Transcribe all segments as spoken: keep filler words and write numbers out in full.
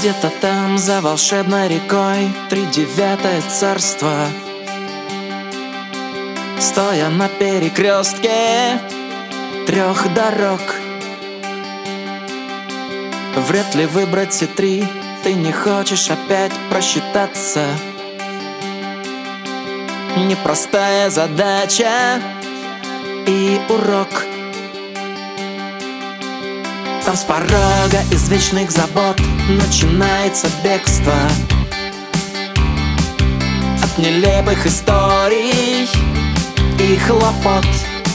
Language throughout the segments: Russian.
Где-то там, за волшебной рекой, тридевятое царство. Стоя на перекрестке трех дорог, вряд ли выбрать все три. Ты не хочешь опять просчитаться. Непростая задача и урок. Там с порога из вечных забот начинается бегство от нелепых историй и хлопот,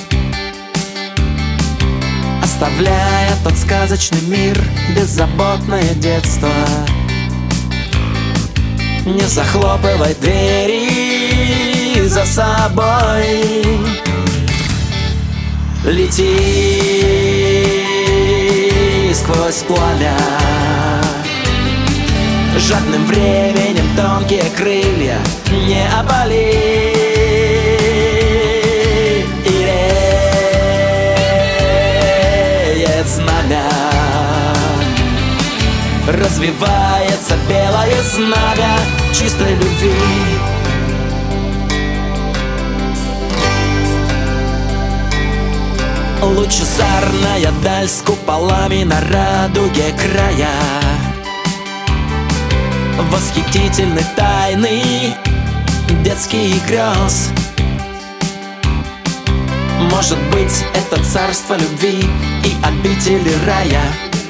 оставляя тот сказочный мир, беззаботное детство. Не захлопывай двери за собой, лети сквозь пламя. Жадным временем тонкие крылья не опали. И реет знамя, развивается белое знамя чистой любви. Лучезарная даль с куполами на радуге края, восхитительны тайны детских грез. Может быть, это царство любви и обители рая,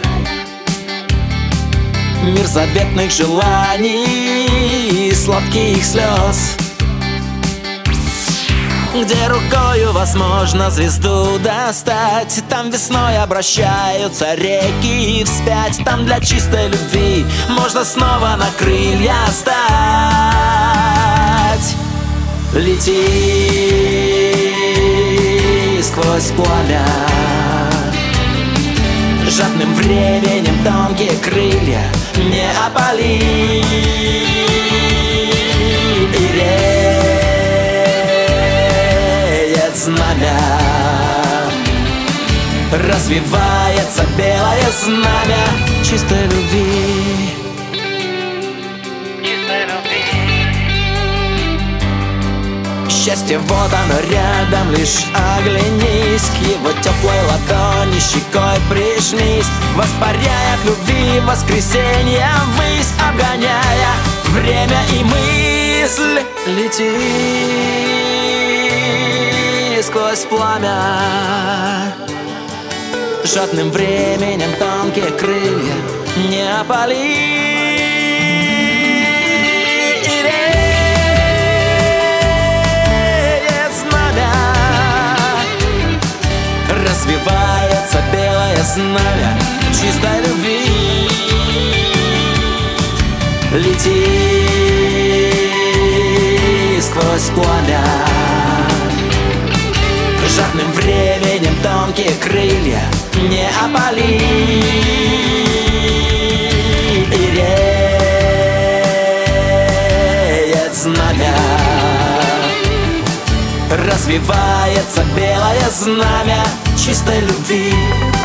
мир заветных желаний и сладких слез, где рукою возможно звезду достать. Там весной обращаются реки вспять. Там для чистой любви можно снова на крылья стать. Лети сквозь пламя, жадным временем тонкие крылья не опали. И знамя, развивается белое знамя чистой любви. Чистой любви. Счастье вот оно рядом, лишь оглянись к его теплой ладони, щекой прижмись, воспаряя к любви воскресенье ввысь, обгоняя время и мысль. Лети сквозь пламя, жадным временем тонкие крылья не опали. И реет знамя, развивается белое знамя чистой любви. Лети сквозь пламя, жадным временем тонкие крылья не опали. И реет знамя, развивается белое знамя чистой любви.